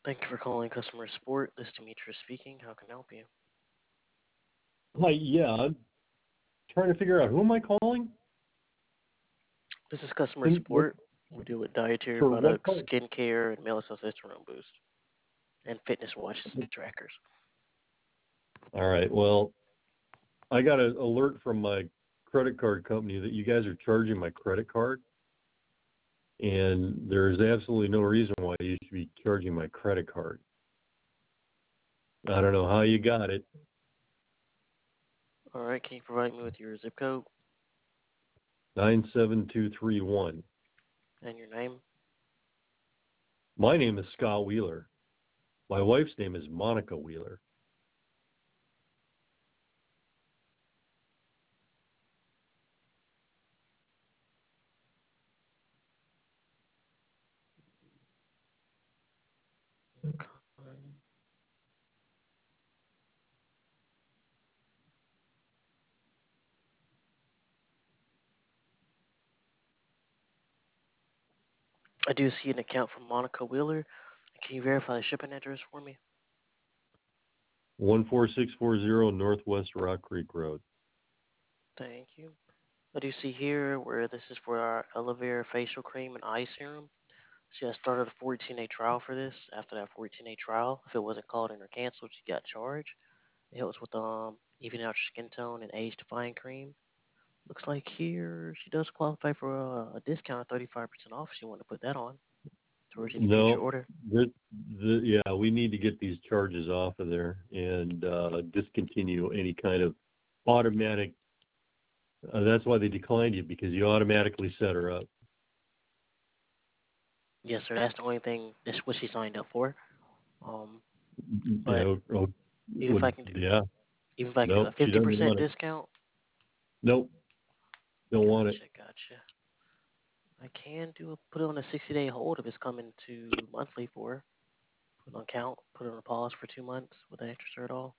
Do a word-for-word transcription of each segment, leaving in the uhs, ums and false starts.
Thank you for calling customer support. This is Demetrius speaking. How can I help you? Hi, yeah, I'm trying to figure out who am I calling? This is customer And what support. We deal with dietary for what products, part? skincare, and male testosterone boost, and fitness watches and trackers. All right. Well, I got an alert from my credit card company that you guys are charging my credit card, and there's absolutely no reason why you should be charging my credit card. I don't know how you got it. All right, can you provide me with your zip code nine seven two three one. and your name? My name is Scott Wheeler. My wife's name is Monica Wheeler. I do see an account from Monica Wheeler. Can you verify the shipping address for me? one four six four zero Northwest Rock Creek Road. Thank you. I do see here where this is for our aloe vera facial cream and eye serum. She has started a fourteen-day trial for this. After that fourteen-day trial, if it wasn't called in or canceled, she got charged. It helps with um evening out your skin tone and age defying cream. Looks like here she does qualify for a, a discount of thirty-five percent off if you want to put that on towards any future No, order. the, the, yeah, we need to get these charges off of there and uh, discontinue any kind of automatic. Uh, that's why they declined you, because you automatically set her up. Yes, sir. That's the only thing. That's what she signed up for. Um, but Yeah, oh, even if I would, can do, yeah, even if I can do a nope, she fifty doesn't percent want it. discount, Nope, don't want it. gotcha, gotcha. I can do a, put it on a sixty-day hold if it's coming to monthly for. Put it on count, put it on a pause for two months with an extra cert all.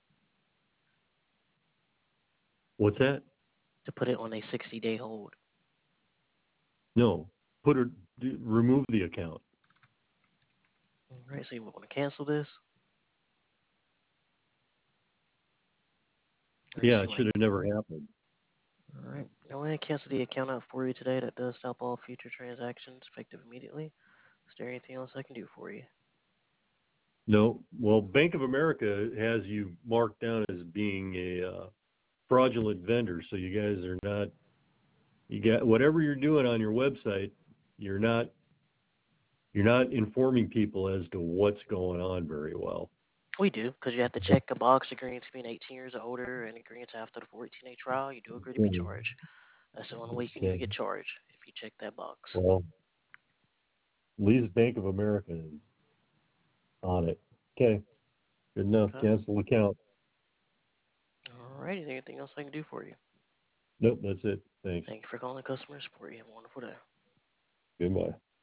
What's that? To put it on a sixty-day hold. No, put her, d- remove the account. All right, so you want to cancel this? Or Yeah, just it like, should have never happened. all right. I'm going to cancel the account out for you today. That does stop all future transactions effective immediately. Is there anything else I can do for you? No, well, Bank of America has you marked down as being a uh, fraudulent vendor, so you guys are not. You got whatever you're doing on your website, you're not you're not informing people as to what's going on very well. We do, because you have to check a box agreeing to being eighteen years or older and agreeing to after the fourteen-day trial, you do agree to be Mhm. charged. That's the only way you can even Okay. get charged if you check that box. Well, at least Bank of America is on it. Okay. Good enough. Okay. Cancel account. All right. Is there anything else I can do for you? Nope, that's it. Thanks. Thank you for calling customer support. You have a wonderful day. Goodbye.